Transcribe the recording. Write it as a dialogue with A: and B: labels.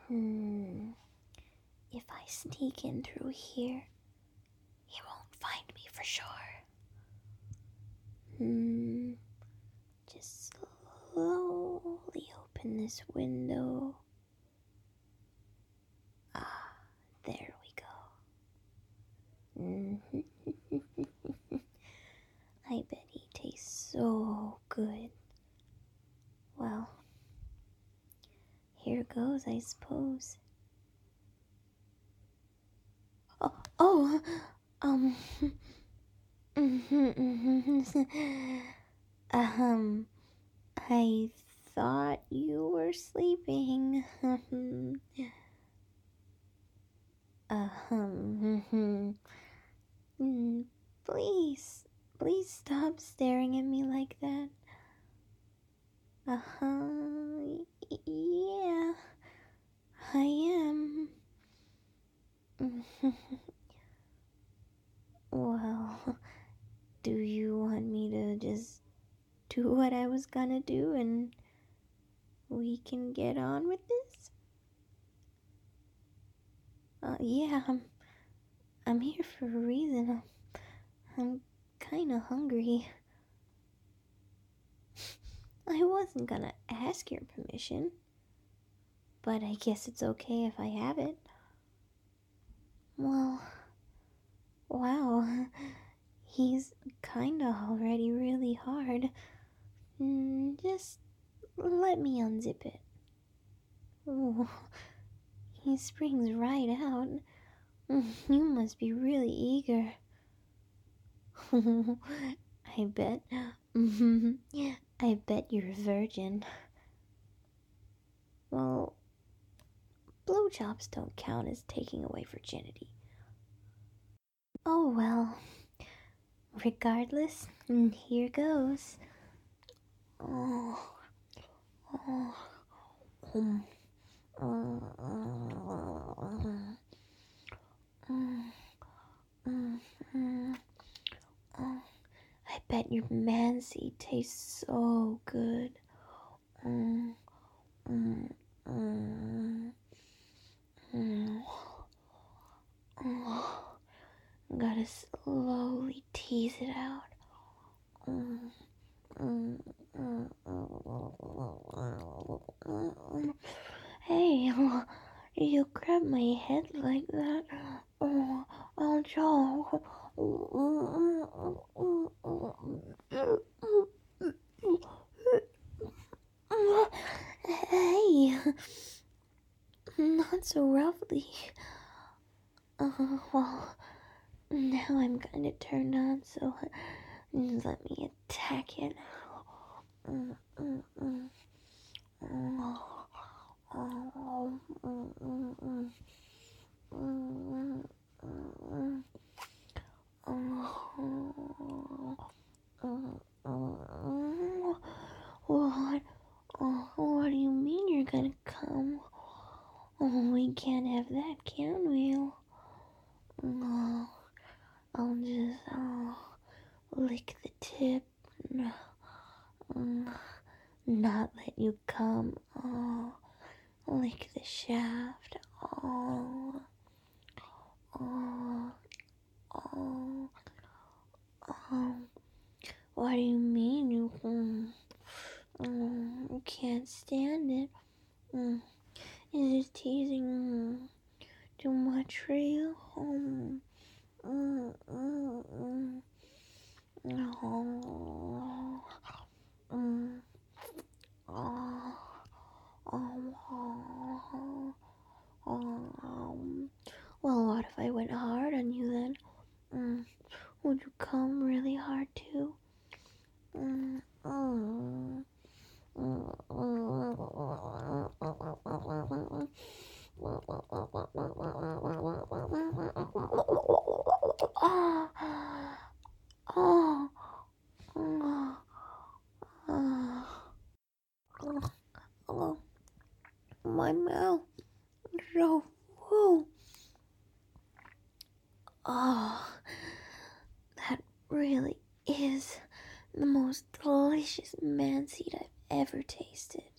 A: Hmm. If I sneak in through here, he won't find me for sure. Just slowly open this window. Ah, there we go. I bet he tastes so good. Well, here goes, I suppose. Oh, um, I thought you were sleeping. Please, please stop staring at me like that. Yeah, I am. Well, do you want me to just do what I was gonna do and we can get on with this? Yeah, I'm here for a reason. I'm kinda hungry. I wasn't gonna ask your permission, but I guess it's okay if I have it. Well, wow, he's kinda already really hard. Just let me unzip it. Ooh, he springs right out. You must be really eager. I bet. I bet you're a virgin. Well, blowjobs don't count as taking away virginity. Oh well. Regardless, here goes. Oh, oh, um, I bet your man seed tastes so good. Mm, mm, mm, mm. Gotta slowly tease it out. Hey, you grab my head like that. Oh, Joe. Hey, not so roughly. Well, now I'm kinda turned on, so let me attack it. What? What do you mean you're gonna come? Oh, we can't have that, can we? I'll just lick the tip. Not let you come. Lick the shaft. Oh, oh, oh, oh. What do you mean you can't stand it? Is it teasing too much for you? Oh, oh, well, what if I went hard on you then? Would you come really hard too? My mouth is so full. Oh, that really is the most delicious man seed I've ever tasted.